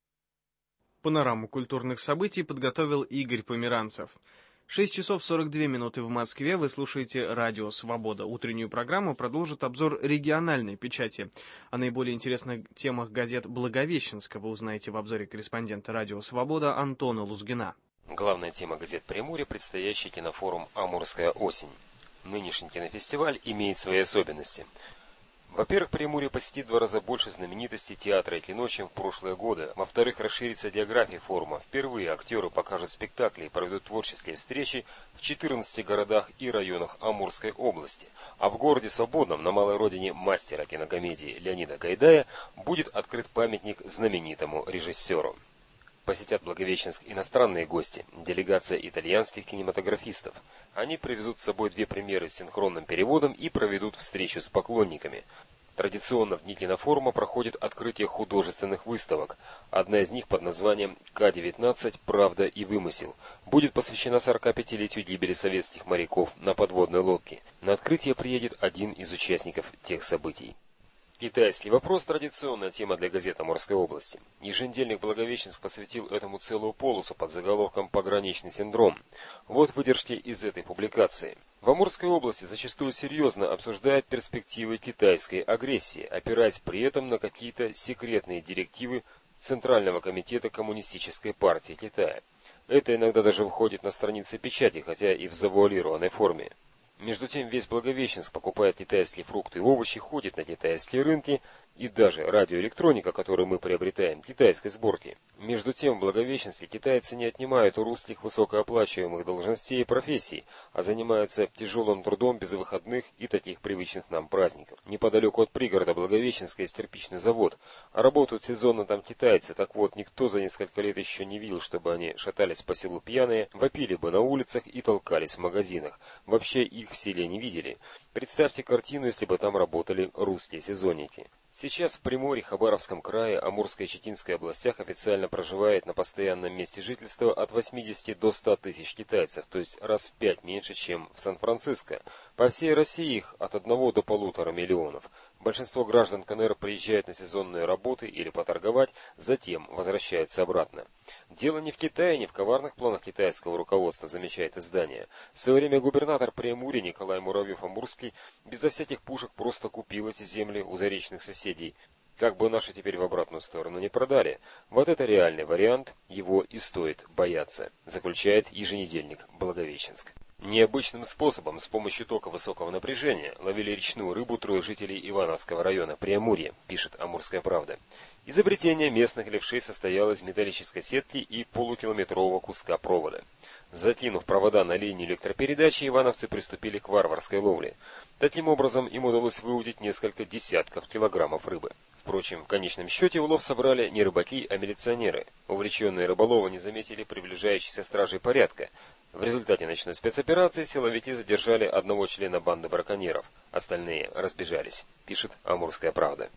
Панораму культурных событий подготовил Игорь Померанцев. 6 часов 42 минуты в Москве. Вы слушаете «Радио Свобода». Утреннюю программу продолжит обзор региональной печати. О наиболее интересных темах газет Благовещенска вы узнаете в обзоре корреспондента «Радио Свобода» Антона Лузгина. Главная тема газет Приморья – предстоящий кинофорум «Амурская осень». Нынешний кинофестиваль имеет свои особенности. Во-первых, Приморье посетит в 2 раза больше знаменитостей театра и кино, чем в прошлые годы. Во-вторых, расширится география форума. Впервые актеры покажут спектакли и проведут творческие встречи в 14 городах и районах Амурской области. А в городе Свободном, на малой родине мастера кинокомедии Леонида Гайдая, будет открыт памятник знаменитому режиссеру. Посетят Благовещенск иностранные гости, делегация итальянских кинематографистов. Они привезут с собой 2 премьеры с синхронным переводом и проведут встречу с поклонниками. Традиционно в дни кинофорума проходит открытие художественных выставок. Одна из них под названием «К-19. Правда и вымысел» будет посвящена 45-летию гибели советских моряков на подводной лодке. На открытие приедет один из участников тех событий. Китайский вопрос – традиционная тема для газет Амурской области. Еженедельник Благовещенск посвятил этому целую полосу под заголовком «Пограничный синдром». Вот выдержки из этой публикации. В Амурской области зачастую серьезно обсуждают перспективы китайской агрессии, опираясь при этом на какие-то секретные директивы Центрального комитета Коммунистической партии Китая. Это иногда даже выходит на страницы печати, хотя и в завуалированной форме. Между тем, весь Благовещенск покупает китайские фрукты и овощи, ходит на китайские рынки, и даже радиоэлектроника, которую мы приобретаем, китайской сборки. Между тем, в Благовещенске китайцы не отнимают у русских высокооплачиваемых должностей и профессий, а занимаются тяжелым трудом без выходных и таких привычных нам праздников. Неподалеку от пригорода Благовещенска есть кирпичный завод, а работают сезонно там китайцы. Так вот, никто за несколько лет еще не видел, чтобы они шатались по селу пьяные, вопили бы на улицах и толкались в магазинах. Вообще их в селе не видели. Представьте картину, если бы там работали русские сезонники. Сейчас в Приморье, Хабаровском крае, Амурской и Читинской областях официально проживает на постоянном месте жительства от 80 до 100 тысяч китайцев, то есть раз в 5 меньше, чем в Сан-Франциско. По всей России их от 1 до 1,5 миллионов. Большинство граждан КНР приезжают на сезонные работы или поторговать, затем возвращаются обратно. Дело не в Китае, не в коварных планах китайского руководства, замечает издание. В свое время губернатор Приморья Николай Муравьев-Амурский безо всяких пушек просто купил эти земли у заречных соседей. Как бы наши теперь в обратную сторону не продали. Вот это реальный вариант, его и стоит бояться, заключает еженедельник Благовещенск. Необычным способом, с помощью тока высокого напряжения, ловили речную рыбу 3 жителей Ивановского района Преамурья, пишет «Амурская правда». Изобретение местных левшей состояло из металлической сетки и полукилометрового куска провода. Закинув провода на линии электропередачи, ивановцы приступили к варварской ловле. Таким образом, им удалось выудить несколько десятков килограммов рыбы. Впрочем, в конечном счете улов собрали не рыбаки, а милиционеры. Увлеченные рыболовы не заметили приближающихся стражей порядка. В результате ночной спецоперации силовики задержали 1 члена банды браконьеров. Остальные разбежались, пишет «Амурская правда».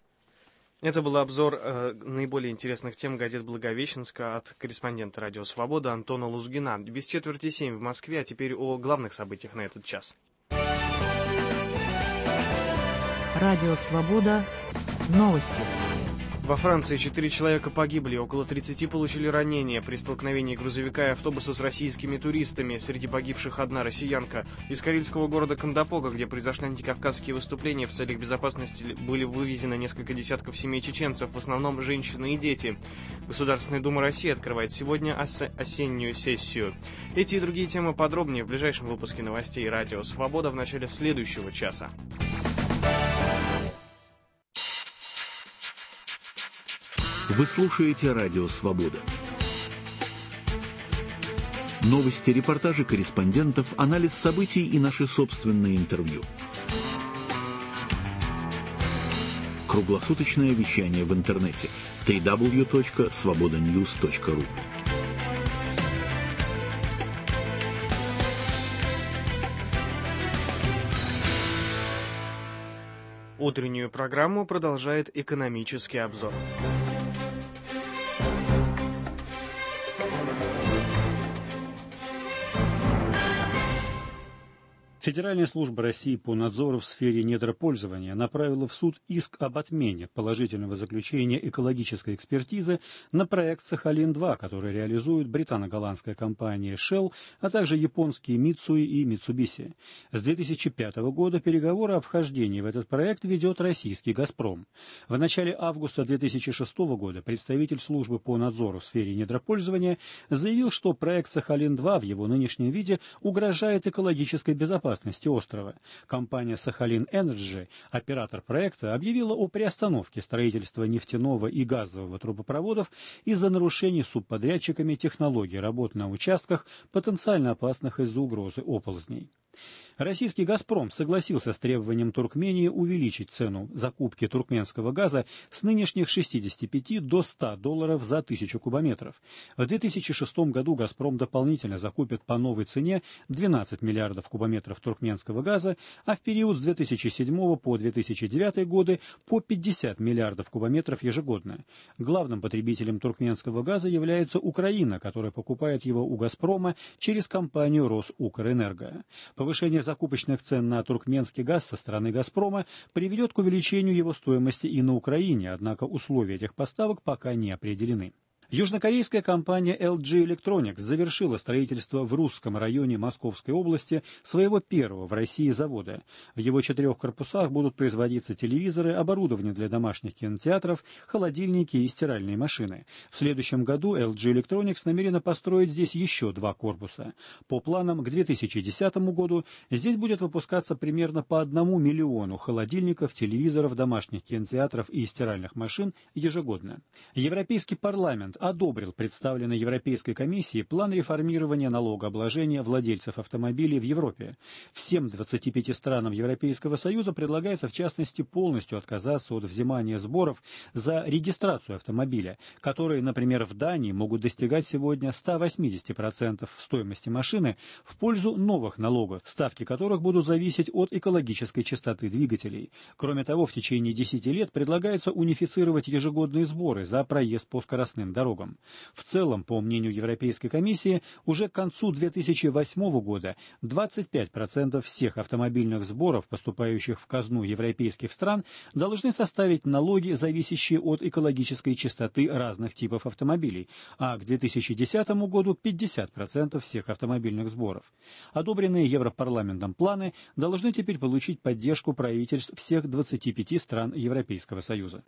Это был обзор наиболее интересных тем газет Благовещенска от корреспондента «Радио Свобода» Антона Лузгина. Без 6:45 в Москве, а теперь о главных событиях на этот час. Радио Свобода. Новости. Во Франции 4 человека погибли, около 30 получили ранения при столкновении грузовика и автобуса с российскими туристами. Среди погибших одна россиянка. Из карельского города Кандапога, где произошли антикавказские выступления, в целях безопасности были вывезены несколько десятков семей чеченцев, в основном женщины и дети. Государственная Дума России открывает сегодня осеннюю сессию. Эти и другие темы подробнее в ближайшем выпуске новостей «Радио Свобода» в начале следующего часа. Вы слушаете «Радио Свобода». Новости, репортажи корреспондентов, анализ событий и наши собственные интервью. Круглосуточное вещание в интернете www.svobodanews.ru. Утреннюю программу продолжает экономический обзор. Федеральная служба России по надзору в сфере недропользования направила в суд иск об отмене положительного заключения экологической экспертизы на проект «Сахалин-2», который реализует британо-голландская компания Shell, а также японские Mitsui и Mitsubishi. С 2005 года переговоры о вхождении в этот проект ведет российский «Газпром». В начале августа 2006 года представитель службы по надзору в сфере недропользования заявил, что проект «Сахалин-2» в его нынешнем виде угрожает экологической безопасности острова. Компания «Сахалин Энерджи», оператор проекта, объявила о приостановке строительства нефтяного и газового трубопроводов из-за нарушений субподрядчиками технологий работ на участках, потенциально опасных из-за угрозы оползней. Российский «Газпром» согласился с требованием Туркмении увеличить цену закупки туркменского газа с нынешних 65 до $100 за 1000 кубометров. В 2006 году «Газпром» дополнительно закупит по новой цене 12 миллиардов кубометров туркменского газа, а в период с 2007 по 2009 годы по 50 миллиардов кубометров ежегодно. Главным потребителем туркменского газа является Украина, которая покупает его у «Газпрома» через компанию «Росукрэнерго». Повышение закупочных цен на туркменский газ со стороны «Газпрома» приведет к увеличению его стоимости и на Украине, однако условия этих поставок пока не определены. Южнокорейская компания LG Electronics завершила строительство в Русском районе Московской области своего первого в России завода. В его 4 корпусах будут производиться телевизоры, оборудование для домашних кинотеатров, холодильники и стиральные машины. В следующем году LG Electronics намерена построить здесь еще 2 корпуса. По планам, к 2010 году здесь будет выпускаться примерно по 1 миллиону холодильников, телевизоров, домашних кинотеатров и стиральных машин ежегодно. Европейский парламент одобрил представленный Европейской комиссией план реформирования налогообложения владельцев автомобилей в Европе. Всем 25 странам Европейского Союза предлагается, в частности, полностью отказаться от взимания сборов за регистрацию автомобиля, которые, например, в Дании могут достигать сегодня 180% стоимости машины, в пользу новых налогов, ставки которых будут зависеть от экологической чистоты двигателей. Кроме того, в течение 10 лет предлагается унифицировать ежегодные сборы за проезд по скоростным дорогам. В целом, по мнению Европейской комиссии, уже к концу 2008 года 25% всех автомобильных сборов, поступающих в казну европейских стран, должны составить налоги, зависящие от экологической чистоты разных типов автомобилей, а к 2010 году 50% всех автомобильных сборов. Одобренные Европарламентом планы должны теперь получить поддержку правительств всех 25 стран Европейского Союза.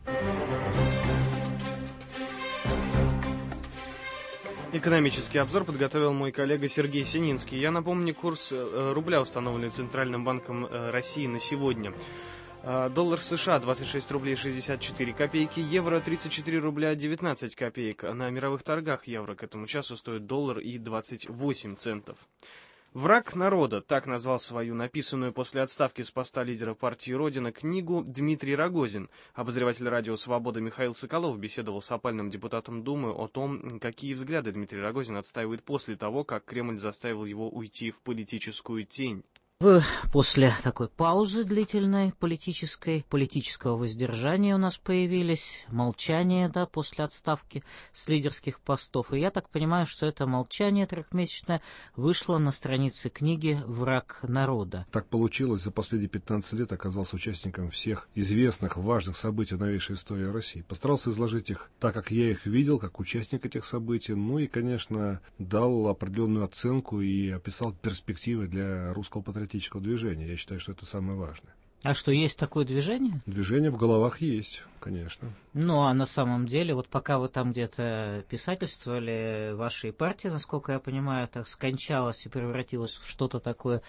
Экономический обзор подготовил мой коллега Сергей Сининский. Я напомню, курс рубля, установленный Центральным банком России на сегодня. Доллар США 26 рублей 64 копейки, евро 34 рубля 19 копеек. На мировых торгах евро к этому часу стоит $1.28. «Враг народа» — так назвал свою написанную после отставки с поста лидера партии «Родина» книгу Дмитрий Рогозин. Обозреватель радио «Свобода» Михаил Соколов беседовал с опальным депутатом Думы о том, какие взгляды Дмитрий Рогозин отстаивает после того, как Кремль заставил его уйти в политическую тень. Вы после такой паузы длительной политического воздержания у нас появились, молчание, да, после отставки с лидерских постов. И я так понимаю, что это молчание трехмесячное вышло на странице книги «Враг народа». Так получилось, за последние 15 лет оказался участником всех известных, важных событий новейшей истории России. Постарался изложить их так, как я их видел, как участник этих событий. Ну и, конечно, дал определенную оценку и описал перспективы для русского патриотического движения. Я считаю, что это самое важное. А что, есть такое движение? Движение в головах есть, конечно. Ну, а на самом деле, вот пока вы там где-то писательствовали, вашей партии, насколько я понимаю, так скончалась и превратилась в что-то такое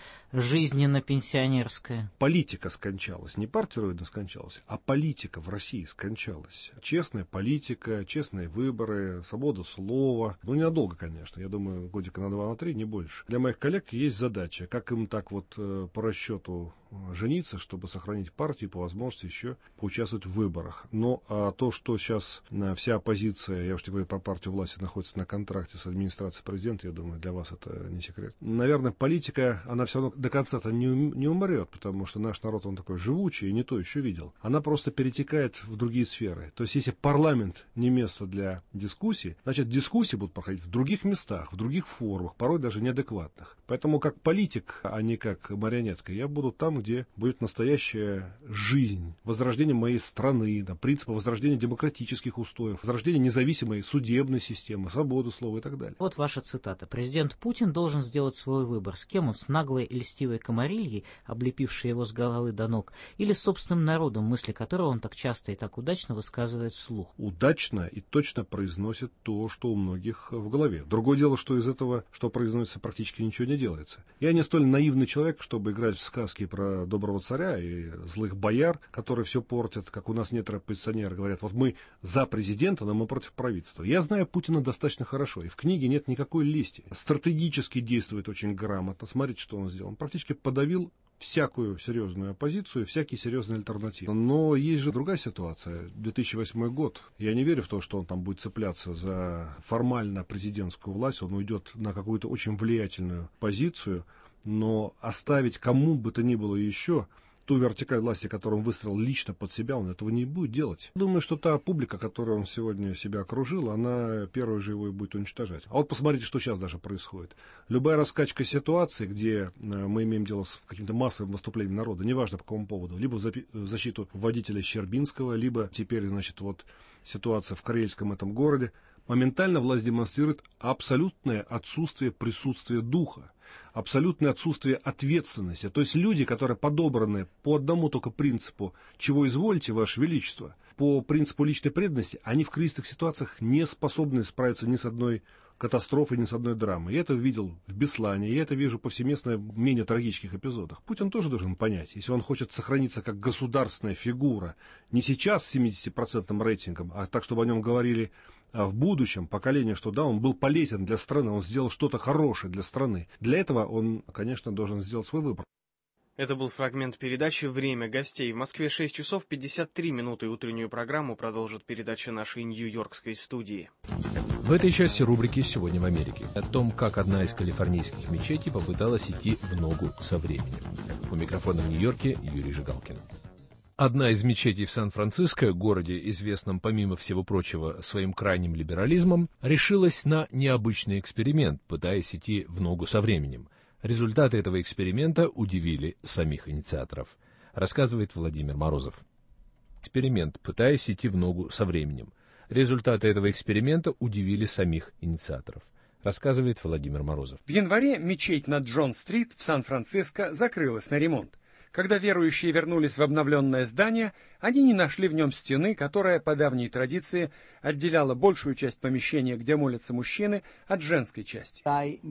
жизненно-пенсионерское. Политика скончалась. Не партия Родина скончалась, а политика в России скончалась. Честная политика, честные выборы, свобода слова. Ну, ненадолго, конечно. Я думаю, годика на 2-3, не больше. Для моих коллег есть задача, как им так вот по расчету жениться, чтобы сохранить партию и по возможности еще поучаствовать в выборах. Но то, что сейчас вся оппозиция, я уж не говорю про партию власти, находится на контракте с администрацией президента, я думаю, для вас это не секрет. Наверное, политика, она все равно до конца-то не умрет, потому что наш народ, он такой живучий и не то еще видел. Она просто перетекает в другие сферы. То есть, если парламент не место для дискуссий, значит, дискуссии будут проходить в других местах, в других формах, порой даже неадекватных. Поэтому как политик, а не как марионетка, я буду там, где будет настоящая жизнь, возрождение моей страны, принципы возрождения демократических устоев, возрождение независимой судебной системы, свободы слова и так далее. Вот ваша цитата. Президент Путин должен сделать свой выбор. С кем он? С наглой и льстивой комарильей, облепившей его с головы до ног, или с собственным народом, мысли которого он так часто и так удачно высказывает вслух? Удачно и точно произносит то, что у многих в голове. Другое дело, что из этого, что произносится, практически ничего не делается. Я не столь наивный человек, чтобы играть в сказки про доброго царя и злых бояр, которые все портят, как у нас некоторые оппозиционеры говорят, вот мы за президента, но мы против правительства. Я знаю Путина достаточно хорошо, и в книге нет никакой лести. Стратегически действует очень грамотно. Смотрите, что он сделал. Он практически подавил всякую серьезную оппозицию, всякие серьезные альтернативы. Но есть же другая ситуация. 2008 год. Я не верю в то, что он там будет цепляться за формально президентскую власть. Он уйдет на какую-то очень влиятельную позицию, но оставить кому бы то ни было еще ту вертикаль власти, которую он выстроил лично под себя, он этого не будет делать. Думаю, что та публика, которой он сегодня себя окружил, она первой же его и будет уничтожать. А вот посмотрите, что сейчас даже происходит. Любая раскачка ситуации, где мы имеем дело с каким-то массовым выступлением народа, неважно по какому поводу, либо в защиту водителя Щербинского, либо теперь, значит, вот ситуация в Карельском этом городе, моментально власть демонстрирует абсолютное отсутствие присутствия духа, абсолютное отсутствие ответственности. То есть люди, которые подобраны по одному только принципу «чего изволите, Ваше Величество», по принципу личной преданности, они в кризисных ситуациях не способны справиться ни с одной катастрофой, ни с одной драмой. Я это видел в Беслане, я это вижу повсеместно в менее трагических эпизодах. Путин тоже должен понять, если он хочет сохраниться как государственная фигура, не сейчас с 70% рейтингом, а так, чтобы о нем говорили в будущем поколению, что да, он был полезен для страны, он сделал что-то хорошее для страны. Для этого он, конечно, должен сделать свой выбор. Это был фрагмент передачи «Время гостей». В Москве 6 часов 53 минуты. Утреннюю программу продолжит передача нашей нью-йоркской студии. В этой части рубрики «Сегодня в Америке» о том, как одна из калифорнийских мечетей попыталась идти в ногу со временем. У микрофона в Нью-Йорке Юрий Жигалкин. Одна из мечетей в Сан-Франциско, городе, известном, помимо всего прочего, своим крайним либерализмом, решилась на необычный эксперимент, пытаясь идти в ногу со временем. Результаты этого эксперимента удивили самих инициаторов, рассказывает Владимир Морозов. Эксперимент, пытаясь идти в ногу со временем. Результаты этого эксперимента удивили самих инициаторов, рассказывает Владимир Морозов. В январе мечеть на Джон-стрит в Сан-Франциско закрылась на ремонт. Когда верующие вернулись в обновленное здание, они не нашли в нем стены, которая по давней традиции отделяла большую часть помещения, где молятся мужчины, от женской части.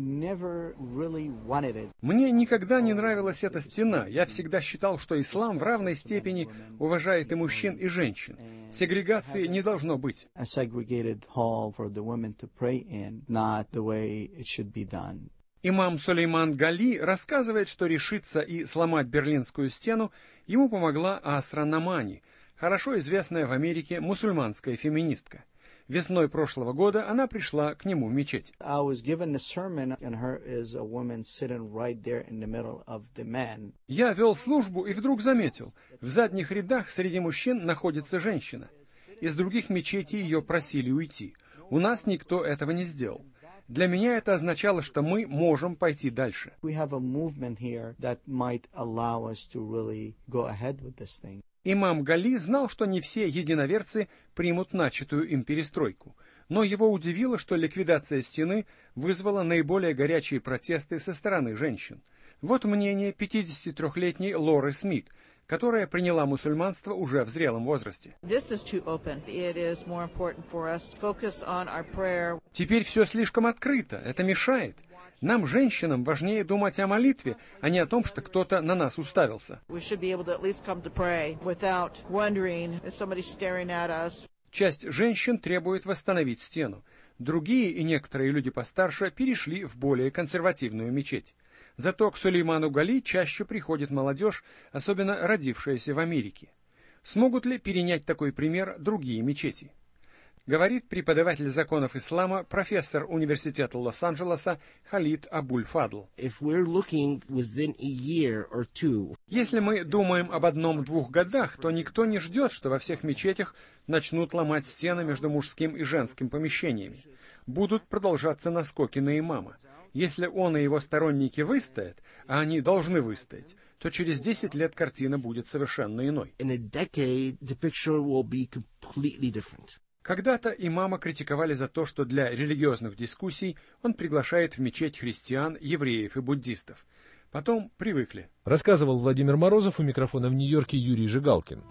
Мне никогда не нравилась эта стена. Я всегда считал, что ислам в равной степени уважает и мужчин, и женщин. Сегрегации не должно быть. Имам Сулейман Гали рассказывает, что решиться и сломать Берлинскую стену ему помогла Асра Намани, хорошо известная в Америке мусульманская феминистка. В Весной прошлого года она пришла к нему в мечеть. Я вел службу и вдруг заметил, в задних рядах среди мужчин находится женщина. Из других мечетей ее просили уйти. У нас никто этого не сделал. Для меня это означало, что мы можем пойти дальше. Имам Гали знал, что не все единоверцы примут начатую им перестройку, но его удивило, что ликвидация стены вызвала наиболее горячие протесты со стороны женщин. Вот мнение 53-летней Лоры Смит, которая приняла мусульманство уже в зрелом возрасте. Теперь все слишком открыто, это мешает. Нам, женщинам, важнее думать о молитве, а не о том, что кто-то на нас уставился. Часть женщин требует восстановить стену. Другие и некоторые люди постарше перешли в более консервативную мечеть. Зато к Сулейману Гали чаще приходит молодежь, особенно родившаяся в Америке. Смогут ли перенять такой пример другие мечети? Говорит преподаватель законов ислама, профессор университета Лос-Анджелеса Халид Абуль-Фадл. Если мы думаем об 1-2 годах, то никто не ждет, что во всех мечетях начнут ломать стены между мужским и женским помещениями. Будут продолжаться наскоки на имама. Если он и его сторонники выстоят, а они должны выстоять, то через 10 лет картина будет совершенно иной. Когда-то имама критиковали за то, что для религиозных дискуссий он приглашает в мечеть христиан, евреев и буддистов. Потом привыкли. Рассказывал Владимир Морозов, у микрофона в Нью-Йорке Юрий Жигалкин.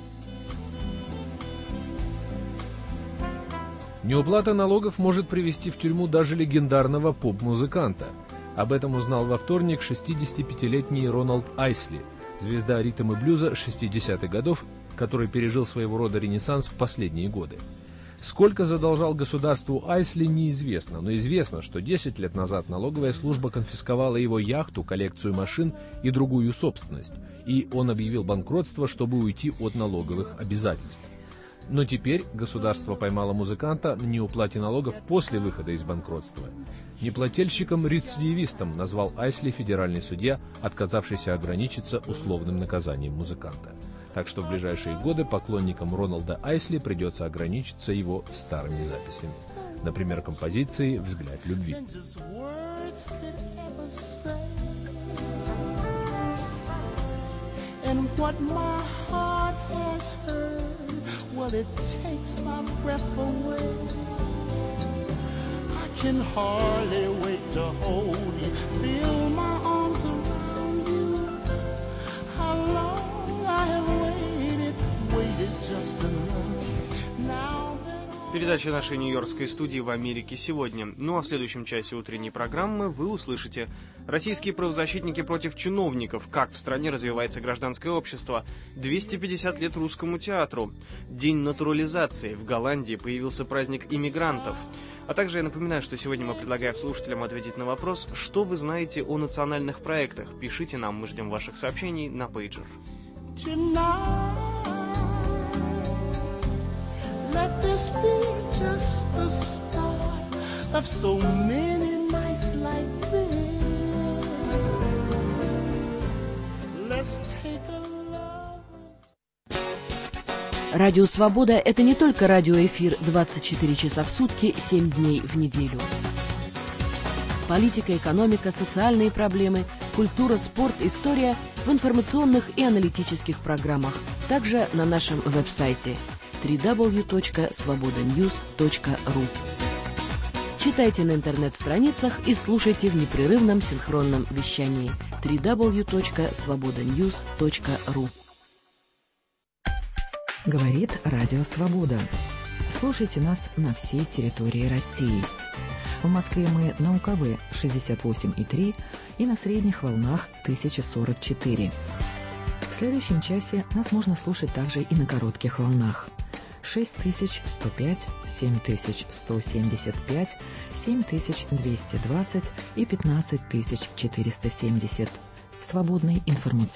Неуплата налогов может привести в тюрьму даже легендарного поп-музыканта. Об этом узнал во вторник 65-летний Роналд Айсли, звезда ритм и блюза 60-х годов, который пережил своего рода ренессанс в последние годы. Сколько задолжал государству Айсли, неизвестно, но известно, что 10 лет назад налоговая служба конфисковала его яхту, коллекцию машин и другую собственность, и он объявил банкротство, чтобы уйти от налоговых обязательств. Но теперь государство поймало музыканта на неуплате налогов после выхода из банкротства. Неплательщиком-рецидивистом назвал Айсли федеральный судья, отказавшийся ограничиться условным наказанием музыканта. Так что в ближайшие годы поклонникам Роналда Айсли придется ограничиться его старыми записями. Например, композицией «Взгляд любви». Передача нашей нью-йоркской студии в Америке сегодня. Ну а в следующем часе утренней программы вы услышите: российские правозащитники против чиновников, как в стране развивается гражданское общество, 250 лет русскому театру, день натурализации, в Голландии появился праздник иммигрантов. А также я напоминаю, что сегодня мы предлагаем слушателям ответить на вопрос, что вы знаете о национальных проектах. Пишите нам, мы ждем ваших сообщений на пейджер. Let this be just the start of so many nights like this. Let's take a lover's... Радио «Свобода» — это не только радиоэфир 24 часа в сутки, 7 дней в неделю. Политика, экономика, социальные проблемы, культура, спорт, история в информационных и аналитических программах. Также на нашем веб-сайте www.svobodanews.ru. Читайте на интернет-страницах и слушайте в непрерывном синхронном вещании www.svobodanews.ru. Говорит Радио Свобода. Слушайте нас на всей территории России. В Москве мы на УКВ 68,3 и на средних волнах 1044. В следующем часе нас можно слушать также и на коротких волнах. 6105, 7175, 7220 и 15470. Свободный информационный